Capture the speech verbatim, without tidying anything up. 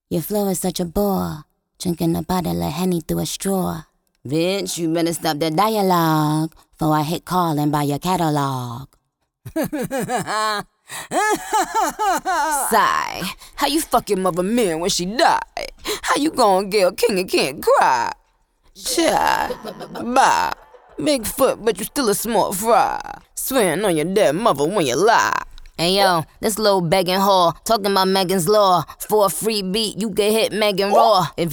Your flow is such a bore, drinking a bottle of Henny through a straw. Bitch, you better stop that dialogue, before I hit calling by your catalog. Sigh, how you fuck your mother man when she die? How you gon' get a king and can't cry? Child, bye. Big foot, but you still a small fry. Swearing on your dead mother when you lie. Hey yo, this little begging whore talking about Megan's Law. For a free beat, you can hit Megan Raw. If